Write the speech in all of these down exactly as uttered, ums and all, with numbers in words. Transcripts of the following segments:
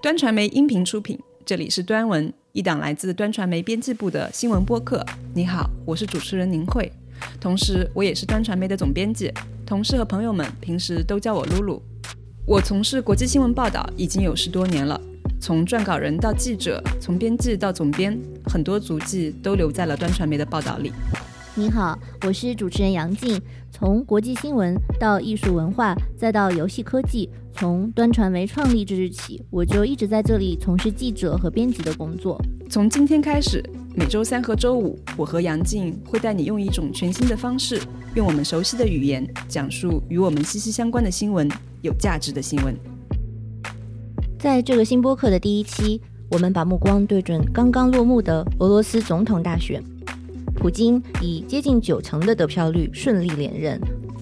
端传媒音频出品，这里是端文，一档来自端传媒编辑部的新闻播客。你好，我是主持人宁慧，同时我也是端传媒的总编辑，同事和朋友们平时都叫我露露。我从事国际新闻报道已经有十多年了，从撰稿人到记者，从编辑到总编，很多足迹都留在了端传媒的报道里。 你好，我是主持人杨静，从国际新闻到艺术文化再到游戏科技，从端传媒创立之日起，我就一直在这里从事记者和编辑的工作。 从今天开始，每周三和周五，我和杨静会带你用一种全新的方式，用我们熟悉的语言讲述与我们息息相关的新闻，有价值的新闻。 在这个新播客的第一期，我们把目光对准刚刚落幕的俄罗斯总统大选。普京以接近九成的得票率顺利连任。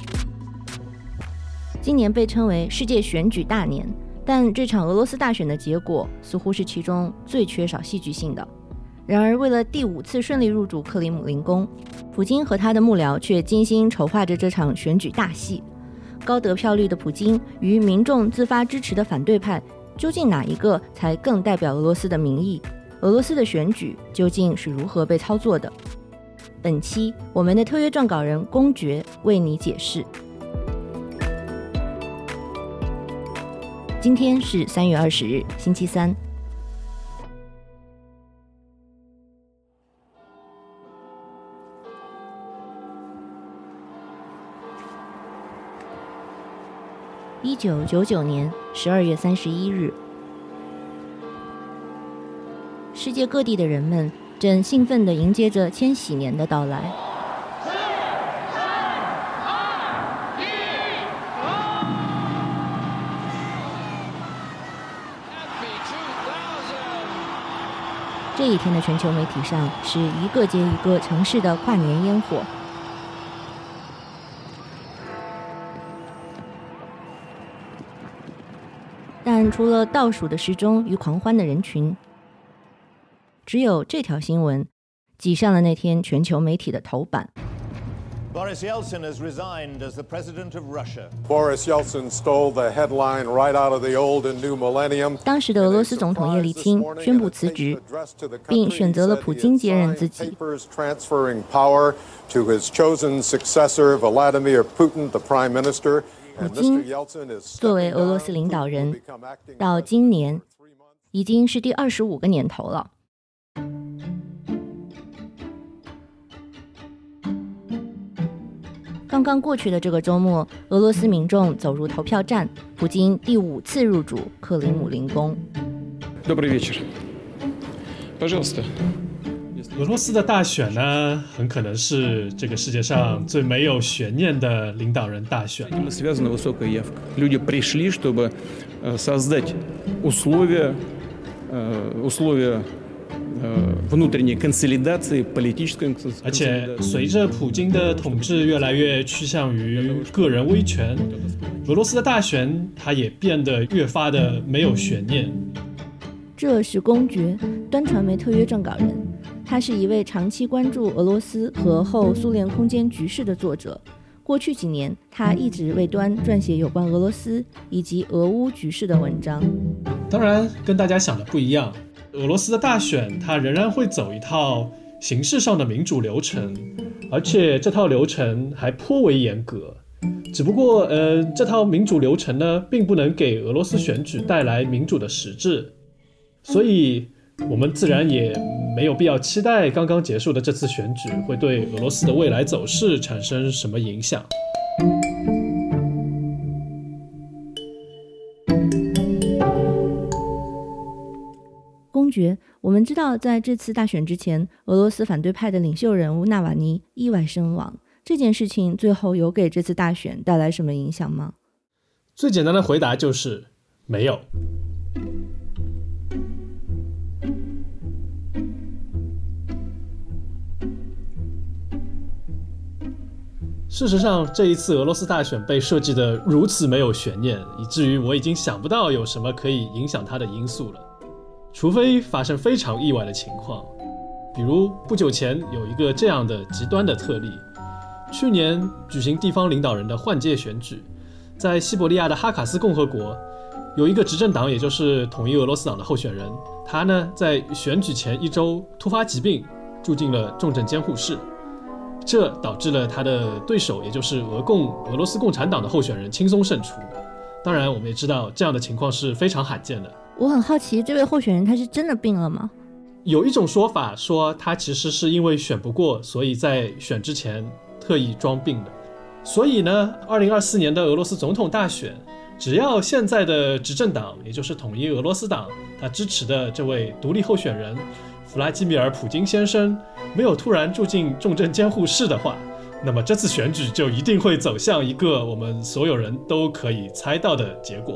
今年被称为世界选举大年，但这场俄罗斯大选的结果似乎是其中最缺少戏剧性的。然而，为了第五次顺利入主克里姆林宫，普京和他的幕僚却精心筹划着这场选举大戏。高得票率的普京与民众自发支持的反对派，究竟哪一个才更代表俄罗斯的民意？俄罗斯的选举究竟是如何被操作的？本期我们的特约撰稿人公爵为你解释。今天是三月二十日，星期三。一九九九年十二月三十一日，世界各地的人们正兴奋地迎接着千禧年的到来。这一天的全球媒体上是一个接一个城市的跨年烟火。但除了倒数的时钟与狂欢的人群，只有这条新闻挤上了那天全球媒体的头版。 Boris Yeltsin has resigned as the president of Russia. Boris Yeltsin stole the headline right out of the old and new millennium. 当时的俄罗斯总统叶利钦宣布辞职，并选择了普京接任自己。 Transferring power to his chosen successor, Vladimir Putin, the prime minister. 普京作为俄罗斯领导人，到今年已经是第二十五个年头了。刚刚过去的这个周末，俄罗斯民众走入投票站，普京第五次入主克里姆林宫。 Добрый вечер. Пожалуйста. 俄罗斯的大选呢，很可能是这个世界上最没有悬念的领导人大选。 Связана высокая явка. Люди пришли, чтобы создать условия, условия внутренней консолидации, политической консолидации. 而且随着普京的统治越来越趋向于个人威权，俄罗斯的大选它也变得越发的没有悬念。 这是公爵，端传媒特约撰稿人。他是一位长期关注俄罗斯和后苏联空间局势的作者。过去几年，他一直为端撰写有关俄罗斯以及俄乌局势的文章。 当然，跟大家想的不一样，俄罗斯的大选它仍然会走一套形式上的民主流程，而且这套流程还颇为严格。只不过，呃，这套民主流程呢，并不能给俄罗斯选举带来民主的实质，所以我们自然也没有必要期待刚刚结束的这次选举会对俄罗斯的未来走势产生什么影响。 公爵，我们知道在这次大选之前，俄罗斯反对派的领袖人物纳瓦尼意外身亡，这件事情最后有给这次大选带来什么影响吗？ 最简单的回答就是没有。事实上，这一次俄罗斯大选被设计得如此没有悬念，以至于我已经想不到有什么可以影响它的因素了，除非发生非常意外的情况。比如不久前有一个这样的极端的特例，去年举行地方领导人的换届选举，在西伯利亚的哈卡斯共和国， 有一个执政党，也就是统一俄罗斯党的候选人，他呢在选举前一周突发疾病，住进了重症监护室，这导致了他的对手，也就是俄共俄罗斯共产党的候选人轻松胜出。当然我们也知道这样的情况是非常罕见的。 我很好奇，这位候选人他是真的病了吗？ 有一种说法说他其实是因为选不过，所以在选之前特意装病的。所以呢二零二四年的俄罗斯总统大选，只要现在的执政党，也就是统一俄罗斯党，他支持的这位独立候选人弗拉基米尔·普京先生没有突然住进重症监护室的话，那么这次选举就一定会走向一个我们所有人都可以猜到的结果。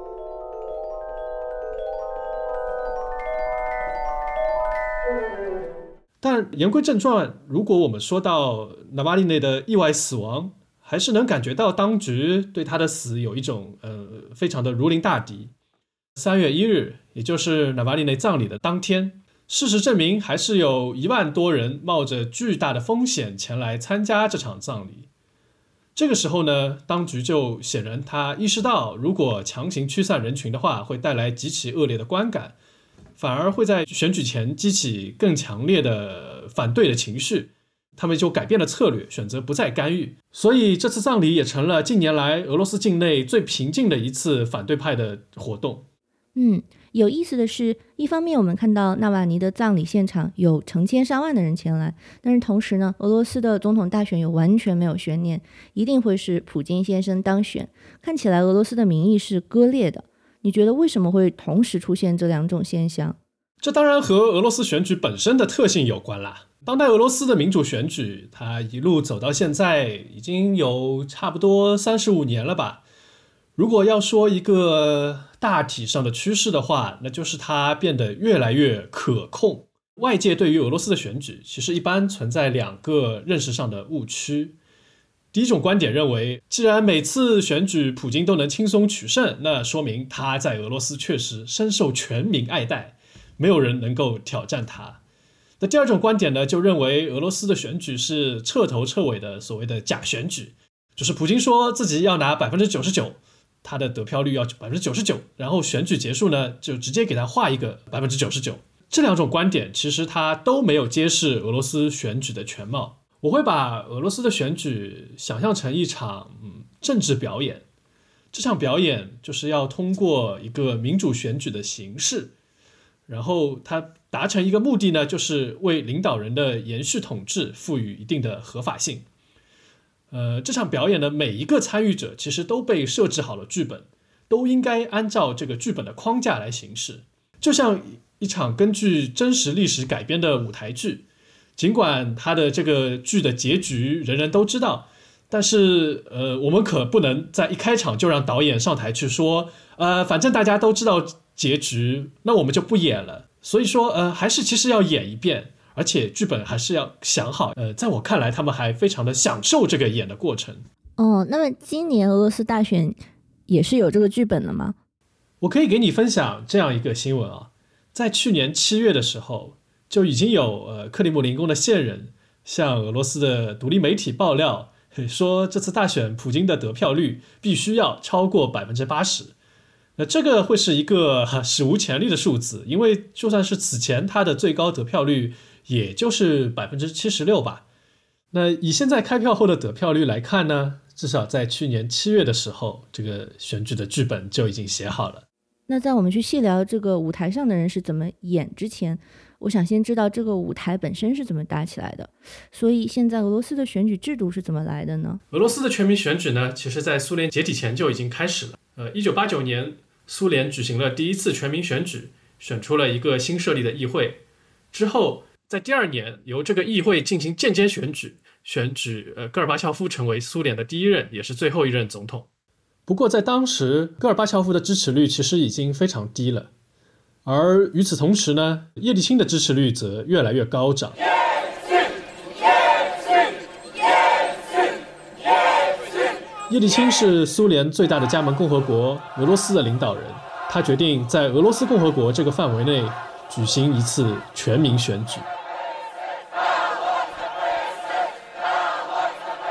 但言归正传，如果我们说到纳瓦利内的意外死亡，还是能感觉到当局对他的死有一种呃非常的如临大敌。三月一日，也就是纳瓦利内葬礼的当天，事实证明还是有一万多人冒着巨大的风险前来参加这场葬礼。这个时候呢，当局就显然他意识到，如果强行驱散人群的话，会带来极其恶劣的观感，反而会在选举前激起更强烈的反对的情绪。他们就改变了策略，选择不再干预。所以这次葬礼也成了近年来俄罗斯境内最平静的一次反对派的活动。 嗯，有意思的是，一方面我们看到纳瓦尼的葬礼现场有成千上万的人前来，但是同时呢，俄罗斯的总统大选又完全没有悬念，一定会是普京先生当选。看起来俄罗斯的民意是割裂的。你觉得为什么会同时出现这两种现象？ 这当然和俄罗斯选举本身的特性有关啦。当代俄罗斯的民主选举，它一路走到现在已经有差不多三十五年了吧。如果要说一个大体上的趋势的话，那就是它变得越来越可控。外界对于俄罗斯的选举其实一般存在两个认识上的误区。第一种观点认为，既然每次选举普京都能轻松取胜，那说明他在俄罗斯确实深受全民爱戴，没有人能够挑战他。那第二种观点呢，就认为俄罗斯的选举是彻头彻尾的所谓的假选举，就是普京说自己要拿 百分之九十九， 他的得票率要 百分之九十九， 然后选举结束呢，就直接给他画一个 百分之九十九。 这两种观点其实他都没有揭示俄罗斯选举的全貌。我会把俄罗斯的选举想象成一场、嗯、政治表演。这场表演就是要通过一个民主选举的形式，然后它达成一个目的呢，就是为领导人的延续统治赋予一定的合法性。呃，这场表演的每一个参与者其实都被设置好了剧本，都应该按照这个剧本的框架来行事，就像一场根据真实历史改编的舞台剧。尽管它的这个剧的结局人人都知道，但是呃，我们可不能在一开场就让导演上台去说，呃，反正大家都知道结局，那我们就不演了。所以说，呃，还是其实要演一遍，而且剧本还是要想好。呃，在我看来，他们还非常的享受这个演的过程。 哦，那么今年俄罗斯大选也是有这个剧本了吗？ 我可以给你分享这样一个新闻啊，在去年七月的时候，就已经有呃克里姆林宫的线人向俄罗斯的独立媒体爆料，说这次大选普京的得票率必须要超过 百分之八十。 那这个会是一个史无前例的数字，因为就算是此前他的最高得票率也就是 百分之七十六 吧。那以现在开票后的得票率来看呢，至少在去年七月的时候，这个选举的剧本就已经写好了。 那在我们去细聊这个舞台上的人是怎么演之前，我想先知道这个舞台本身是怎么搭起来的。所以现在俄罗斯的选举制度是怎么来的呢？ 俄罗斯的全民选举呢，其实在苏联解体前就已经开始了。呃，一九八九年，苏联举行了第一次全民选举，选出了一个新设立的议会。之后，在第二年，由这个议会进行间接选举，选举呃戈尔巴乔夫成为苏联的第一任，也是最后一任总统。不过在当时，戈尔巴乔夫的支持率其实已经非常低了。而与此同时呢，叶利钦的支持率则越来越高涨。叶利钦是苏联最大的加盟共和国俄罗斯的领导人，他决定在俄罗斯共和国这个范围内举行一次全民选举。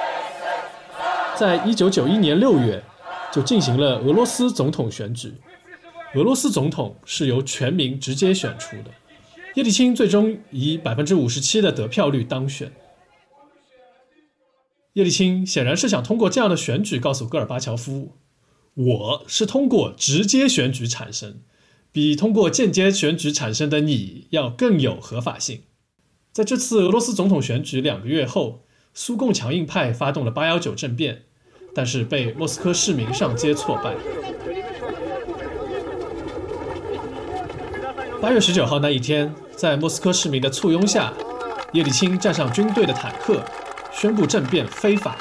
在一九九一年六月就进行了俄罗斯总统选举。 俄罗斯总统是由全民直接选出的，叶利钦最终以 百分之五十七 的得票率当选。叶利钦显然是想通过这样的选举告诉戈尔巴乔夫，我是通过直接选举产生，比通过间接选举产生的你要更有合法性。在这次俄罗斯总统选举两个月后，苏共强硬派发动了八一九政变，但是被莫斯科市民上街挫败。八月十九号那一天，在莫斯科市民的簇拥下，叶利钦站上军队的坦克，宣布政变非法。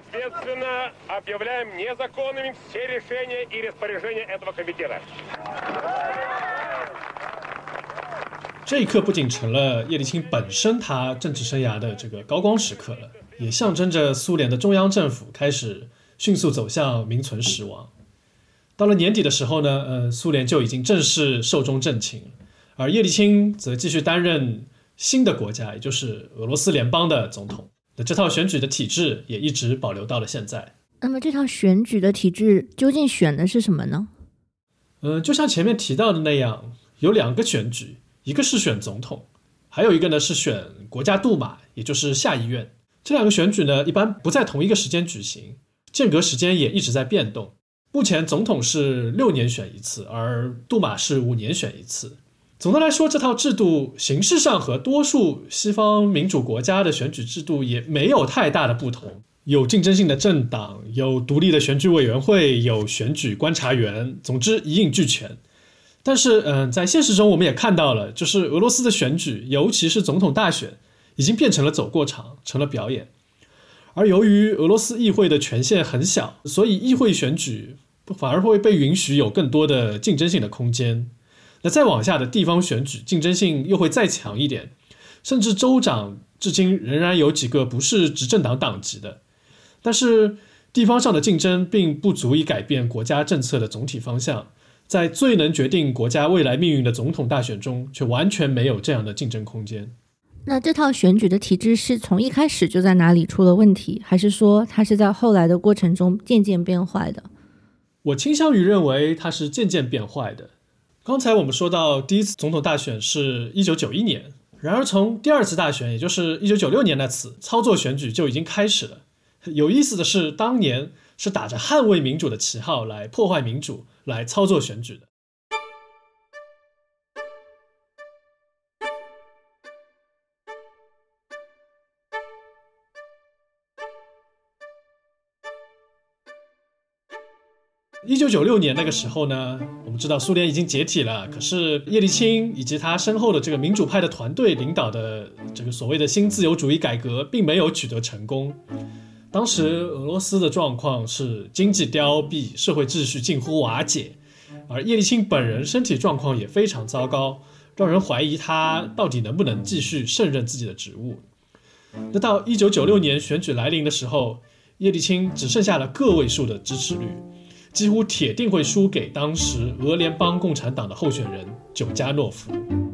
这一刻不仅成了叶利钦本身他政治生涯的这个高光时刻了，也象征着苏联的中央政府开始迅速走向名存实亡。到了年底的时候呢，呃，苏联就已经正式寿终正寝，而叶利钦则继续担任新的国家，也就是俄罗斯联邦的总统。那这套选举的体制也一直保留到了现在。 那么这套选举的体制究竟选的是什么呢？ 嗯，就像前面提到的那样，有两个选举，一个是选总统，还有一个呢是选国家杜马，也就是下议院。这两个选举呢，一般不在同一个时间举行，间隔时间也一直在变动。目前总统是六年选一次，而杜马是五年选一次。总的来说，这套制度形式上和多数西方民主国家的选举制度也没有太大的不同。有竞争性的政党，有独立的选举委员会，有选举观察员，总之一应俱全。但是嗯，在现实中我们也看到了，就是俄罗斯的选举，尤其是总统大选，已经变成了走过场，成了表演。而由于俄罗斯议会的权限很小，所以议会选举反而会被允许有更多的竞争性的空间。那再往下的地方选举，竞争性又会再强一点，甚至州长至今仍然有几个不是执政党党籍的。但是地方上的竞争并不足以改变国家政策的总体方向，在最能决定国家未来命运的总统大选中，却完全没有这样的竞争空间。 那这套选举的体制是从一开始就在哪里出了问题，还是说它是在后来的过程中渐渐变坏的？ 我倾向于认为它是渐渐变坏的。刚才我们说到第一次总统大选是一九九一年，然而从第二次大选，也就是一九九六年那次，操作选举就已经开始了。有意思的是，当年是打着捍卫民主的旗号来破坏民主，来操作选举的。一九九六年那个时候呢，我们知道苏联已经解体了，可是叶利钦以及他身后的这个民主派的团队领导的这个所谓的新自由主义改革并没有取得成功。当时俄罗斯的状况是经济凋敝，社会秩序近乎瓦解，而叶利钦本人身体状况也非常糟糕，让人怀疑他到底能不能继续胜任自己的职务。那到一九九六年选举来临的时候，叶利钦只剩下了个位数的支持率，几乎铁定会输给当时俄联邦共产党的候选人久加诺夫。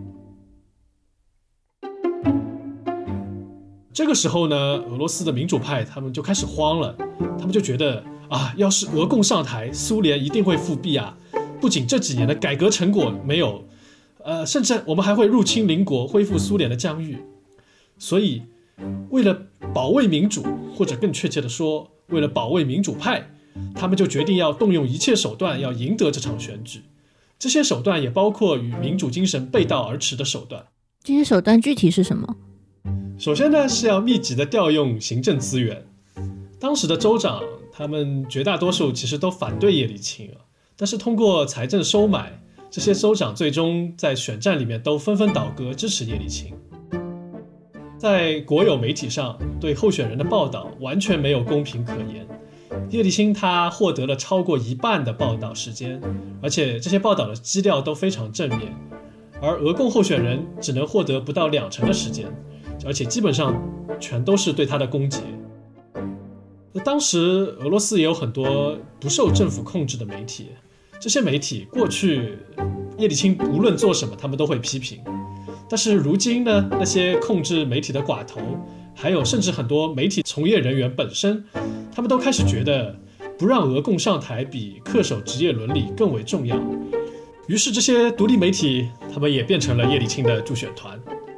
这个时候呢，俄罗斯的民主派他们就开始慌了，他们就觉得啊，要是俄共上台，苏联一定会复辟啊！不仅这几年的改革成果没有，呃，甚至我们还会入侵邻国，恢复苏联的疆域。所以，为了保卫民主，或者更确切的说，为了保卫民主派，他们就决定要动用一切手段，要赢得这场选举。这些手段也包括与民主精神背道而驰的手段。 这些手段具体是什么？ 首先呢，是要密集的调用行政资源。当时的州长，他们绝大多数其实都反对叶利钦啊，但是通过财政收买，这些州长最终在选战里面都纷纷倒戈支持叶利钦。在国有媒体上，对候选人的报道完全没有公平可言。叶利钦他获得了超过一半的报道时间，而且这些报道的基调都非常正面，而俄共候选人只能获得不到两成的时间，而且基本上全都是对他的攻击。那当时俄罗斯也有很多不受政府控制的媒体，这些媒体过去叶利钦无论做什么他们都会批评，但是如今呢，那些控制媒体的寡头，还有甚至很多媒体从业人员本身，他们都开始觉得不让俄共上台比恪守职业伦理更为重要。 于是这些独立媒体他们也变成了叶利钦的助选团，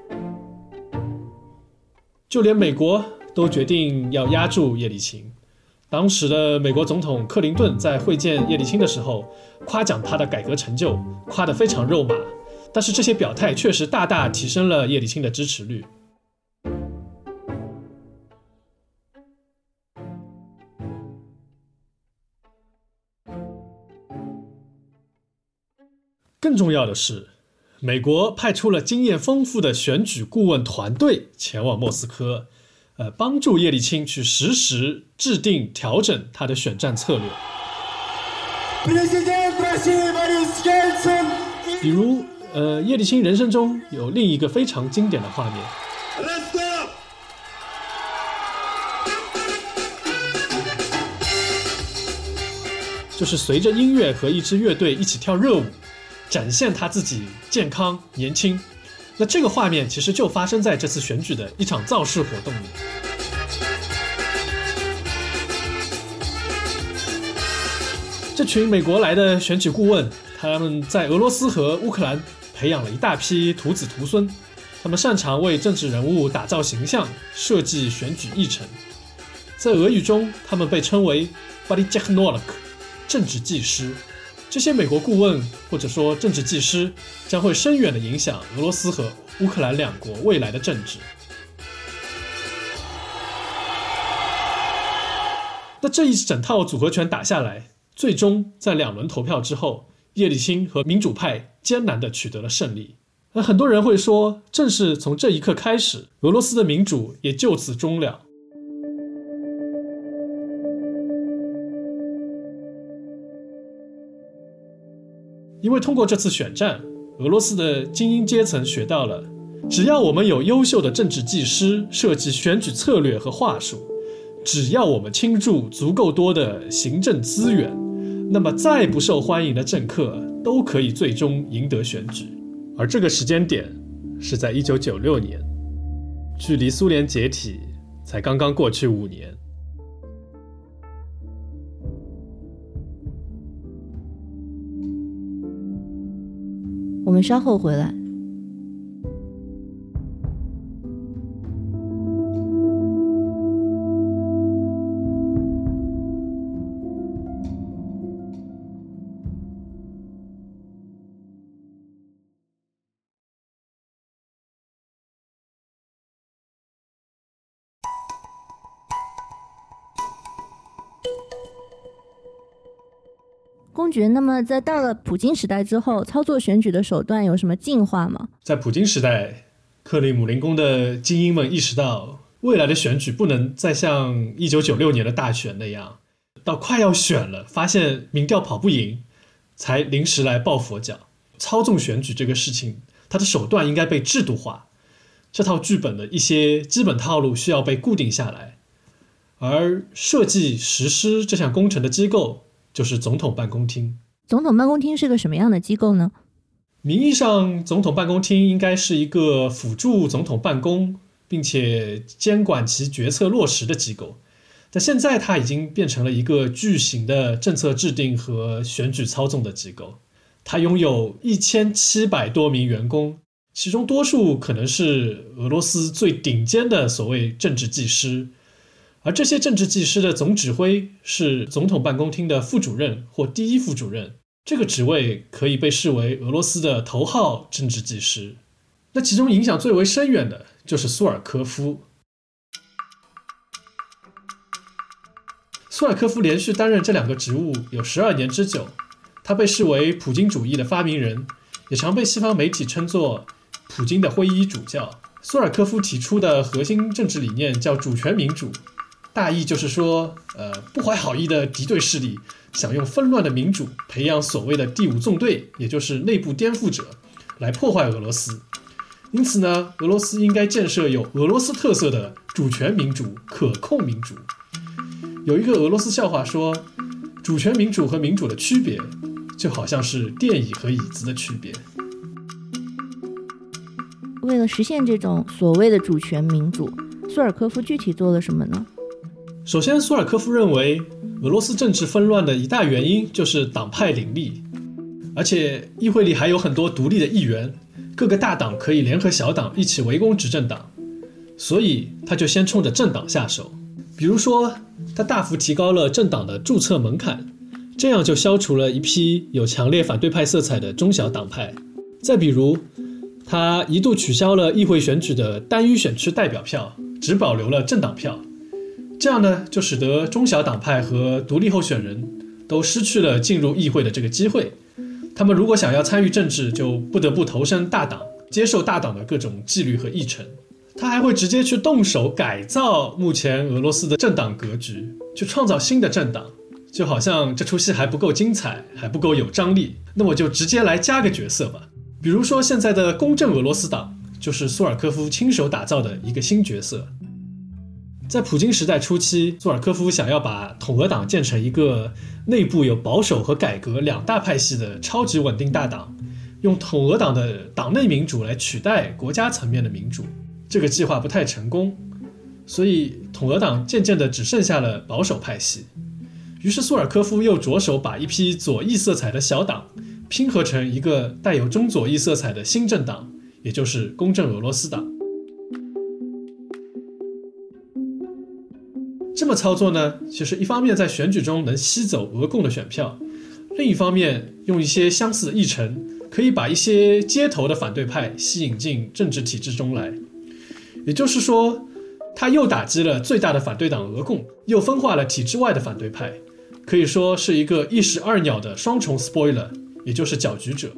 就连美国都决定要压住叶利钦。当时的美国总统克林顿在会见叶利钦的时候，夸奖他的改革成就，夸得非常肉麻，但是这些表态确实大大提升了叶利钦的支持率。更重要的是，美国派出了经验丰富的选举顾问团队前往莫斯科，呃，帮助叶利钦去实时制定调整他的选战策略。比如，呃，叶利钦人生中有另一个非常经典的画面，就是随着音乐和一支乐队一起跳热舞，展现他自己健康年轻。那这个画面其实就发生在这次选举的一场造势活动里。这群美国来的选举顾问，他们在俄罗斯和乌克兰培养了一大批徒子徒孙，他们擅长为政治人物打造形象，设计选举议程。在俄语中，他们被称为 Politechnolog 政治技师。这些美国顾问或者说政治技师将会深远地影响俄罗斯和乌克兰两国未来的政治。那这一整套组合拳打下来，最终在两轮投票之后，叶利钦和民主派艰难地取得了胜利。那很多人会说，正是从这一刻开始，俄罗斯的民主也就此终了。因为通过这次选战，俄罗斯的精英阶层学到了，只要我们有优秀的政治技师设计选举策略和话术，只要我们倾注足够多的行政资源，那么再不受欢迎的政客都可以最终赢得选举。而这个时间点是在一九九六年，距离苏联解体才刚刚过去五年。 我们稍后回来。公爵，那么在到了普京时代之后，操作选举的手段有什么进化吗？ 在普京时代，克里姆林宫的精英们意识到，未来的选举不能再像一九九六年的大选那样，到快要选了，发现民调跑不赢，才临时来抱佛脚。操纵选举这个事情，它的手段应该被制度化，这套剧本的一些基本套路需要被固定下来，而设计实施这项工程的机构就是总统办公厅。 总统办公厅是个什么样的机构呢？ 名义上，总统办公厅应该是一个辅助总统办公，并且监管其决策落实的机构。但现在它已经变成了一个巨型的政策制定和选举操纵的机构。它拥有一千七百多名员工，其中多数可能是俄罗斯最顶尖的所谓政治技师。而这些政治技师的总指挥是总统办公厅的副主任或第一副主任，这个职位可以被视为俄罗斯的头号政治技师。那其中影响最为深远的就是苏尔科夫。苏尔科夫连续担任这两个职务有十二年之久，他被视为普京主义的发明人，也常被西方媒体称作普京的灰衣主教。苏尔科夫提出的核心政治理念叫主权民主，大意就是说，呃，不怀好意的敌对势力想用纷乱的民主培养所谓的第五纵队，也就是内部颠覆者，来破坏俄罗斯。因此呢，俄罗斯应该建设有俄罗斯特色的主权民主、可控民主。有一个俄罗斯笑话说，主权民主和民主的区别，就好像是电椅和椅子的区别。 为了实现这种所谓的主权民主，苏尔科夫具体做了什么呢？ 首先，苏尔科夫认为俄罗斯政治纷乱的一大原因就是党派林立。 而且议会里还有很多独立的议员，各个大党可以联合小党一起围攻执政党，所以他就先冲着政党下手。比如说他大幅提高了政党的注册门槛，这样就消除了一批有强烈反对派色彩的中小党派。再比如他一度取消了议会选举的单一选区代表票，只保留了政党票，这样呢就使得中小党派和独立候选人都失去了进入议会的这个机会。他们如果想要参与政治，就不得不投身大党，接受大党的各种纪律和议程。他还会直接去动手改造目前俄罗斯的政党格局，去创造新的政党。就好像这出戏还不够精彩，还不够有张力，那我就直接来加个角色吧。比如说现在的公正俄罗斯党，就是苏尔科夫亲手打造的一个新角色。在普京时代初期，苏尔科夫想要把统俄党建成一个内部有保守和改革两大派系的超级稳定大党，用统俄党的党内民主来取代国家层面的民主。这个计划不太成功，所以统俄党渐渐的只剩下了保守派系。于是苏尔科夫又着手把一批左翼色彩的小党拼合成一个带有中左翼色彩的新政党，也就是公正俄罗斯党。这么操作呢，其实一方面在选举中能吸走俄共的选票，另一方面用一些相似的议程，可以把一些街头的反对派吸引进政治体制中来。也就是说，他又打击了最大的反对党俄共，又分化了体制外的反对派，可以说是一个一石二鸟的双重 spoiler， 也就是搅局者。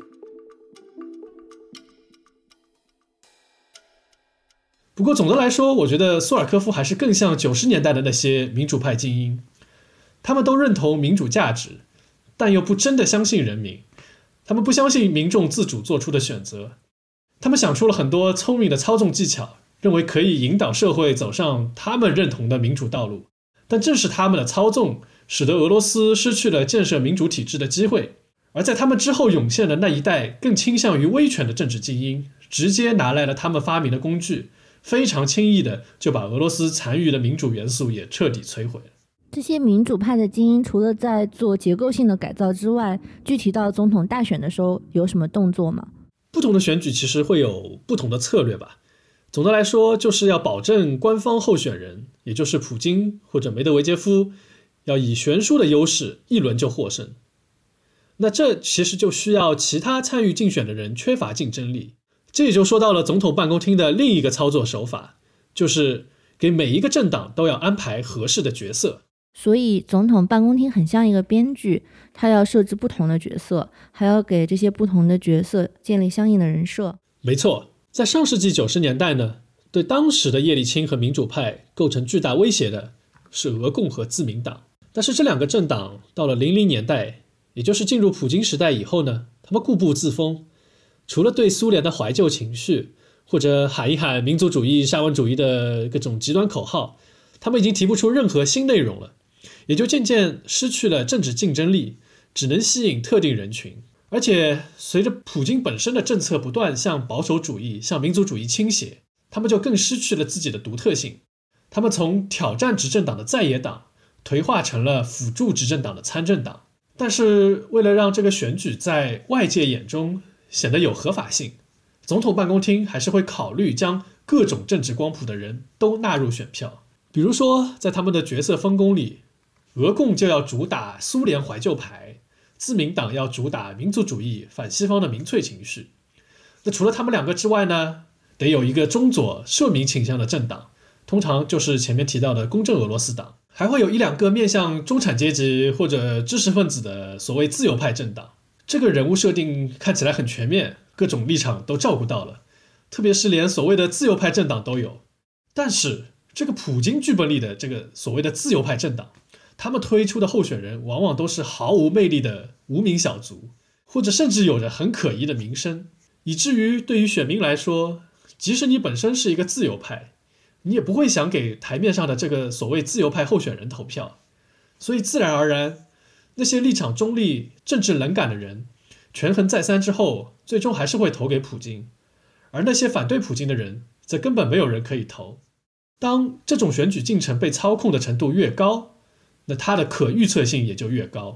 不过总的来说，我觉得苏尔科夫还是更像九十年代的那些民主派精英，他们都认同民主价值，但又不真的相信人民，他们不相信民众自主做出的选择，他们想出了很多聪明的操纵技巧，认为可以引导社会走上他们认同的民主道路，但正是他们的操纵，使得俄罗斯失去了建设民主体制的机会。而在他们之后涌现的那一代更倾向于威权的政治精英，直接拿来了他们发明的工具，非常轻易的就把俄罗斯残余的民主元素也彻底摧毁了。 这些民主派的精英除了在做结构性的改造之外，具体到总统大选的时候有什么动作吗？ 不同的选举其实会有不同的策略吧。总的来说，就是要保证官方候选人，也就是普京或者梅德韦杰夫，要以悬殊的优势一轮就获胜。那这其实就需要其他参与竞选的人缺乏竞争力。这也就说到了总统办公厅的另一个操作手法，就是给每一个政党都要安排合适的角色。 所以总统办公厅很像一个编剧，他要设置不同的角色，还要给这些不同的角色建立相应的人设。 没错，在上世纪九十年代呢，对当时的叶利钦和民主派构成巨大威胁的是俄共和自民党。但是这两个政党到了零零年代，也就是进入普京时代以后呢，他们固步自封，除了对苏联的怀旧情绪，或者喊一喊民族主义、沙文主义的各种极端口号，他们已经提不出任何新内容了，也就渐渐失去了政治竞争力，只能吸引特定人群。而且随着普京本身的政策不断向保守主义、向民族主义倾斜，他们就更失去了自己的独特性。他们从挑战执政党的在野党颓化成了辅助执政党的参政党。但是为了让这个选举在外界眼中显得有合法性，总统办公厅还是会考虑将各种政治光谱的人都纳入选票。比如说在他们的角色分工里，俄共就要主打苏联怀旧牌，自民党要主打民族主义反西方的民粹情绪。那除了他们两个之外呢，得有一个中左社民倾向的政党，通常就是前面提到的公正俄罗斯党。还会有一两个面向中产阶级或者知识分子的所谓自由派政党。这个人物设定看起来很全面，各种立场都照顾到了，特别是连所谓的自由派政党都有。但是这个普京剧本里的这个所谓的自由派政党，他们推出的候选人往往都是毫无魅力的无名小卒，或者甚至有着很可疑的名声，以至于对于选民来说，即使你本身是一个自由派，你也不会想给台面上的这个所谓自由派候选人投票。所以自然而然，那些立场中立、政治冷感的人，权衡再三之后，最终还是会投给普京。而那些反对普京的人，则根本没有人可以投。当这种选举进程被操控的程度越高，那它的可预测性也就越高。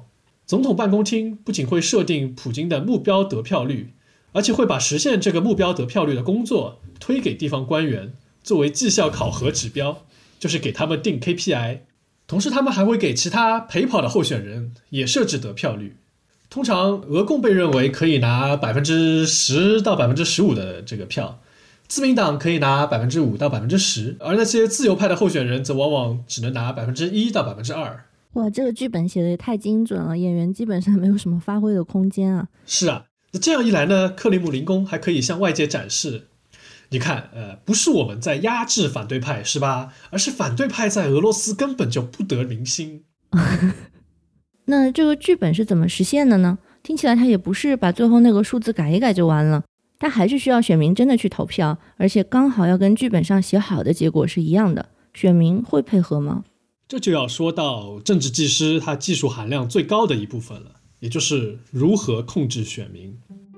总统办公厅不仅会设定普京的目标得票率，而且会把实现这个目标得票率的工作推给地方官员，作为绩效考核指标，就是给他们定 K P I。 同时他们还会给其他陪跑的候选人也设置得票率。通常俄共被认为可以拿 百分之十 到 百分之十五 的这个票，自民党可以拿 百分之五 到 百分之十， 而那些自由派的候选人则往往只能拿 百分之一 到 百分之二。 哇，这个剧本写的也太精准了，演员基本上没有什么发挥的空间啊。 是啊，那这样一来呢，克里姆林宫还可以向外界展示，你看呃，不是我们在压制反对派是吧，而是反对派在俄罗斯根本就不得民心。 那这个剧本是怎么实现的呢？听起来他也不是把最后那个数字改一改就完了，他还是需要选民真的去投票，而且刚好要跟剧本上写好的结果是一样的。选民会配合吗？ 这就要说到政治技师他技术含量最高的一部分了，也就是如何控制选民。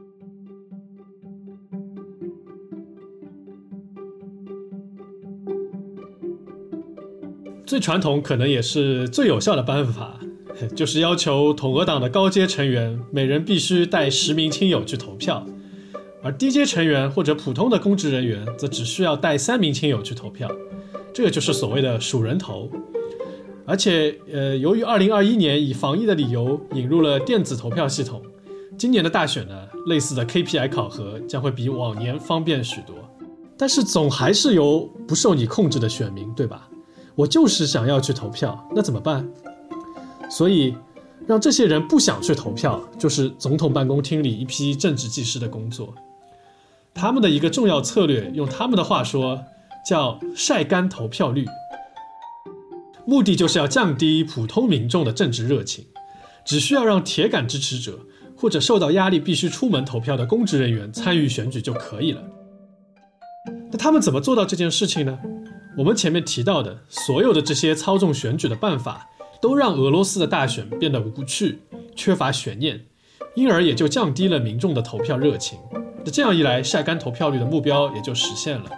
最传统可能也是最有效的办法，就是要求统俄党的高阶成员每人必须带十名亲友去投票，而低阶成员或者普通的公职人员则只需要带三名亲友去投票，这个就是所谓的数人头。而且呃，由于二零二一年以防疫的理由引入了电子投票系统，今年的大选呢，类似的 K P I 考核将会比往年方便许多。但是总还是有不受你控制的选民，对吧？我就是想要去投票，那怎么办？所以让这些人不想去投票，就是总统办公厅里一批政治技师的工作。他们的一个重要策略，用他们的话说叫晒干投票率，目的就是要降低普通民众的政治热情，只需要让铁杆支持者或者受到压力必须出门投票的公职人员参与选举就可以了。那他们怎么做到这件事情呢？我们前面提到的所有的这些操纵选举的办法，都让俄罗斯的大选变得无趣，缺乏悬念，因而也就降低了民众的投票热情。那这样一来，晒干投票率的目标也就实现了。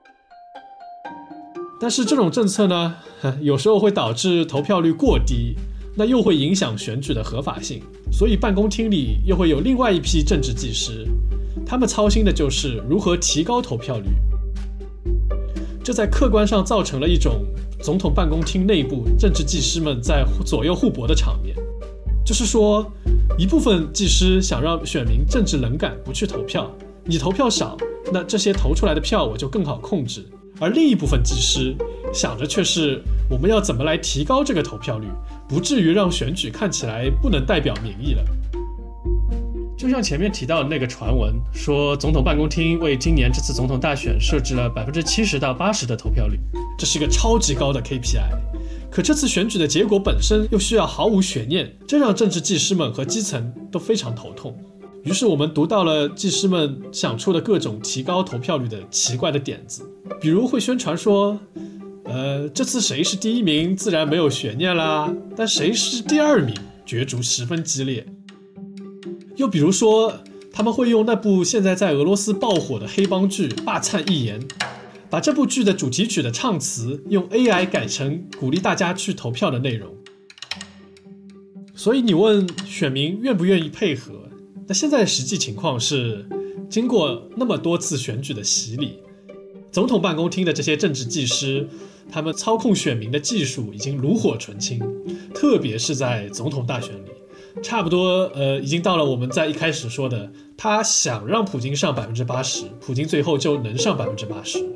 但是这种政策呢，有时候会导致投票率过低，那又会影响选举的合法性，所以办公厅里又会有另外一批政治技师，他们操心的就是如何提高投票率。这在客观上造成了一种总统办公厅内部政治技师们在左右互搏的场面。就是说，一部分技师想让选民政治冷感，不去投票，你投票少，那这些投出来的票我就更好控制。而另一部分技师想着却是我们要怎么来提高这个投票率，不至于让选举看起来不能代表民意了。就像前面提到的那个传闻，说总统办公厅为今年这次总统大选设置了 百分之七十 到 百分之八十 的投票率，这是一个超级高的 K P I。 可这次选举的结果本身又需要毫无悬念，这让政治技师们和基层都非常头痛。于是我们读到了技师们想出的各种提高投票率的奇怪的点子，比如会宣传说呃，这次谁是第一名自然没有悬念啦，但谁是第二名角逐十分激烈。又比如说，他们会用那部现在在俄罗斯爆火的黑帮剧《霸灿一言》，把这部剧的主题曲的唱词用 A I 改成鼓励大家去投票的内容。所以你问选民愿不愿意配合，那现在的实际情况是，经过那么多次选举的洗礼，总统办公厅的这些政治技师，他们操控选民的技术已经炉火纯青，特别是在总统大选里。差不多呃，已经到了我们在一开始说的，他想让普京上 百分之八十， 普京最后就能上 百分之八十。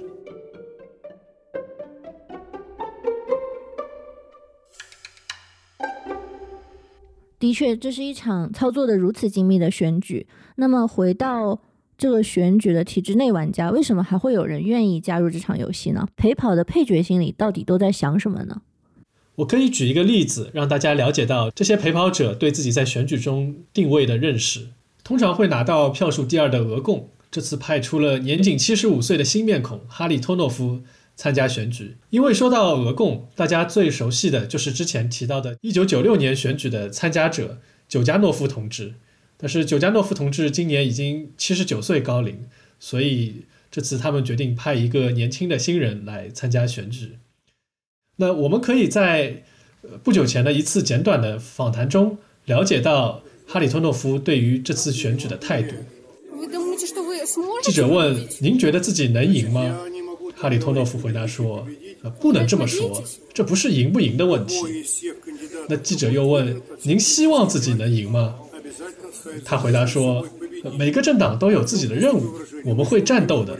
的确，这是一场操作的如此精密的选举。那么回到这个选举的体制内玩家，为什么还会有人愿意加入这场游戏呢？陪跑的配角心里到底都在想什么呢？ 我可以举一个例子，让大家了解到这些陪跑者对自己在选举中定位的认识。通常会拿到票数第二的俄共，这次派出了年仅七十五岁的新面孔哈里托诺夫参加选举。因为说到俄共，大家最熟悉的就是之前提到的一九九六年选举的参加者久加诺夫同志。但是久加诺夫同志今年已经七十九岁高龄，所以这次他们决定派一个年轻的新人来参加选举。那我们可以在不久前的一次简短的访谈中了解到哈里托诺夫对于这次选举的态度。记者问：您觉得自己能赢吗？哈里托诺夫回答说：不能这么说，这不是赢不赢的问题。那记者又问：您希望自己能赢吗？他回答说：每个政党都有自己的任务，我们会战斗的。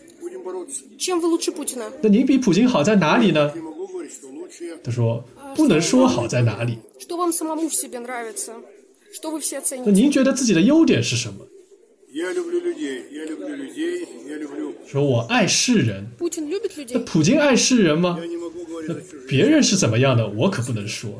那您比普京好在哪里呢？他说：不能说好在哪里。那您觉得自己的优点是什么？说我爱世人。那普京爱世人吗？那别人是怎么样的，我可不能说。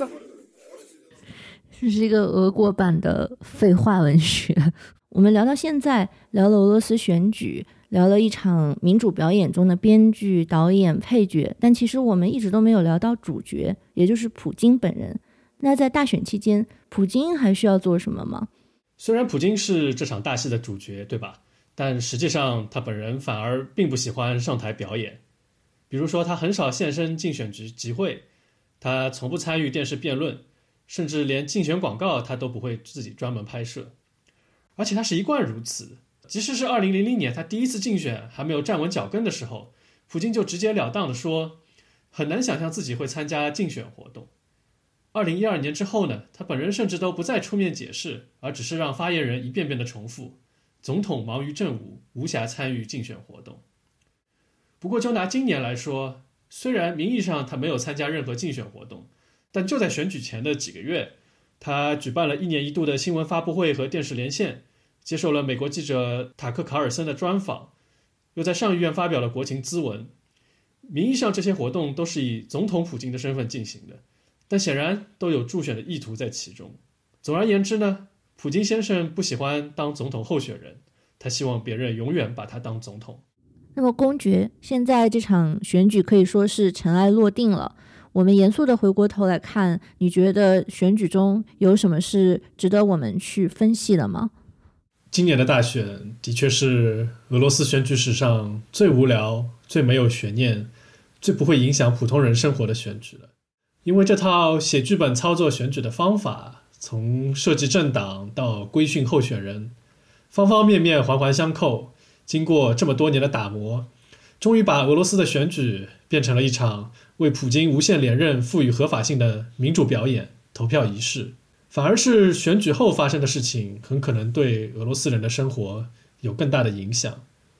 这是一个俄国版的废话文学。我们聊到现在，聊了俄罗斯选举，聊了一场民主表演中的编剧、导演、配角，但其实我们一直都没有聊到主角，也就是普京本人。那在大选期间，普京还需要做什么吗？ 虽然普京是这场大戏的主角，对吧？但实际上他本人反而并不喜欢上台表演。比如说他很少现身竞选集集会，他从不参与电视辩论，甚至连竞选广告他都不会自己专门拍摄。而且他是一贯如此，即使是二零零零年他第一次竞选还没有站稳脚跟的时候，普京就直截了当地说很难想象自己会参加竞选活动。二零一二年之后呢，他本人甚至都不再出面解释，而只是让发言人一遍遍地重复总统忙于政务，无暇参与竞选活动。不过就拿今年来说，虽然名义上他没有参加任何竞选活动，但就在选举前的几个月，他举办了一年一度的新闻发布会和电视连线，接受了美国记者塔克·卡尔森的专访，又在上议院发表了国情咨文。名义上这些活动都是以总统普京的身份进行的，但显然都有助选的意图在其中。总而言之呢，普京先生不喜欢当总统候选人，他希望别人永远把他当总统。 那么公爵，现在这场选举可以说是尘埃落定了，我们严肃的回过头来看，你觉得选举中有什么是值得我们去分析的吗？ 今年的大选的确是俄罗斯选举史上最无聊、最没有悬念、最不会影响普通人生活的选举了。因为这套写剧本操作选举的方法，从设计政党到规训候选人，方方面面环环相扣，经过这么多年的打磨，终于把俄罗斯的选举变成了一场为普京无限连任赋予合法性的民主表演、投票仪式。反而是选举后发生的事情，很可能对俄罗斯人的生活有更大的影响。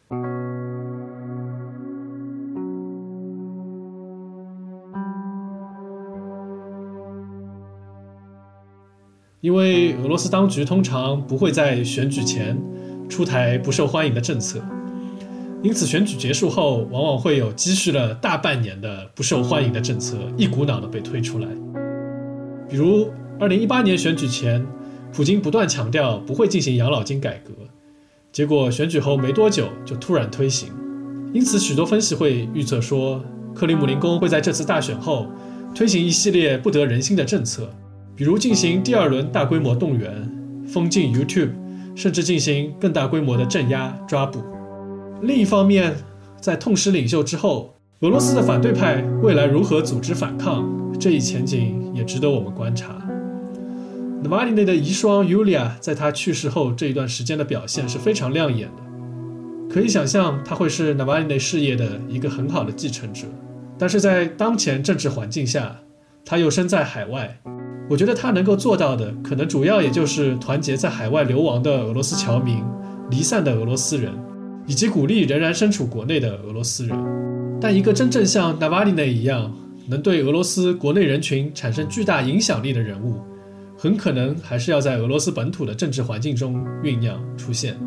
因为俄罗斯当局通常不会在选举前出台不受欢迎的政策，因此选举结束后往往会有积蓄了大半年的不受欢迎的政策一股脑的被推出来。比如二零一八年选举前，普京不断强调不会进行养老金改革，结果选举后没多久就突然推行。因此许多分析会预测说，克里姆林宫会在这次大选后推行一系列不得人心的政策，比如进行第二轮大规模动员、封禁 YouTube， 甚至进行更大规模的镇压抓捕。另一方面，在痛失领袖之后，俄罗斯的反对派未来如何组织反抗，这一前景也值得我们观察。纳瓦利内的遗孀 Yulia 在他去世后这一段时间的表现是非常亮眼的，可以想象他会是纳瓦利内事业的一个很好的继承者。但是在当前政治环境下，他又身在海外，我觉得他能够做到的可能主要也就是团结在海外流亡的俄罗斯侨民、离散的俄罗斯人，以及鼓励仍然身处国内的俄罗斯人。但一个真正像纳瓦利内一样能对俄罗斯国内人群产生巨大影响力的人物，很可能还是要在俄罗斯本土的政治环境中酝酿出现。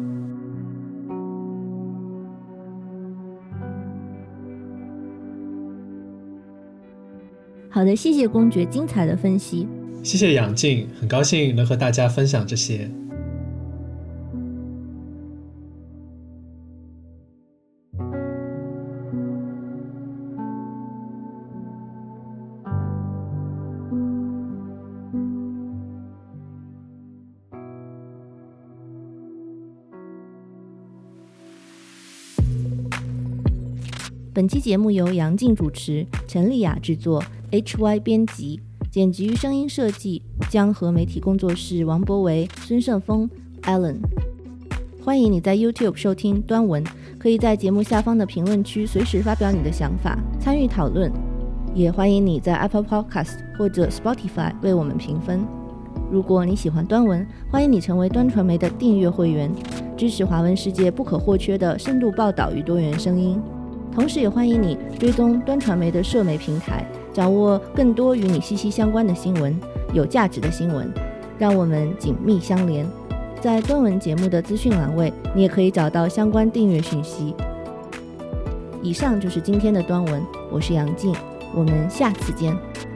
好的，谢谢公爵精彩的分析。 谢谢杨静，很高兴能和大家分享这些。 本期节目由杨静主持，陈丽雅制作，H Y 编辑。 剪辑与声音设计江河媒体工作室王博维、孙胜峰、Alan。 欢迎你在 YouTube 收听端文，可以在节目下方的评论区随时发表你的想法，参与讨论。也欢迎你在 Apple Podcast 或者 Spotify 为我们评分。如果你喜欢端文，欢迎你成为端传媒的订阅会员，支持华文世界不可或缺的深度报道与多元声音。同时也欢迎你追踪端传媒的社媒平台，掌握更多与你息息相关的新闻，有价值的新闻，让我们紧密相连。在端文节目的资讯栏位，你也可以找到相关订阅讯息。以上就是今天的端文，我是杨静，我们下次见。